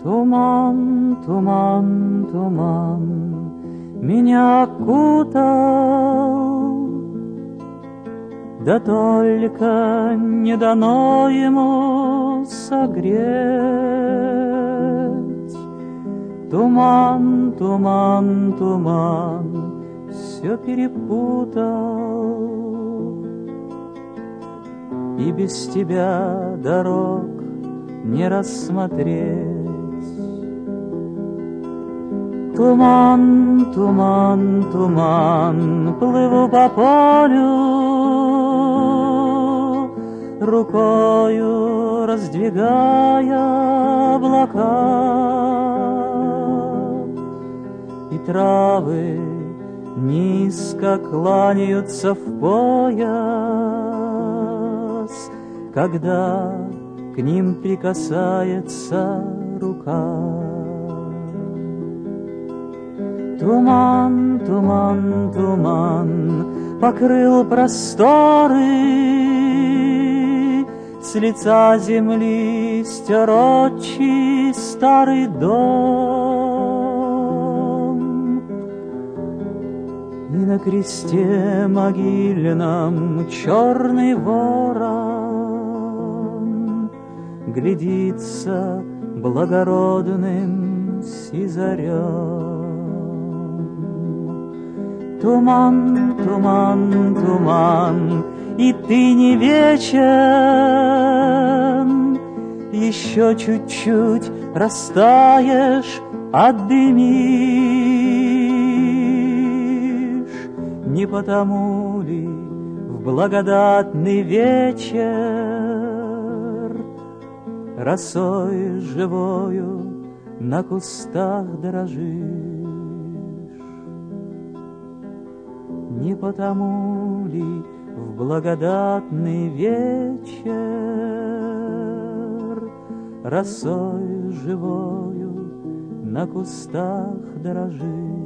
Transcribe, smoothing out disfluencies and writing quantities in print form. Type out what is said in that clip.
Туман, туман, туман меня окутал, да только не дано ему согреть. Туман, туман, туман все перепутал, и без тебя дорог не рассмотреть. Туман, туман, туман, плыву по полю, рукою раздвигая облака, и травы низко кланяются в пояс, когда к ним прикасается рука. Туман, туман, туман покрыл просторы, с лица земли стер отчий старый дом. И на кресте могильном черный ворон глядится благородным сизарем. Туман, туман, туман, и ты не вечен, еще чуть-чуть растаешь, отдымишь. Не потому ли в благодатный вечер росой живою на кустах дрожишь? Не потому ли в благодатный вечер росой живою на кустах дрожишь?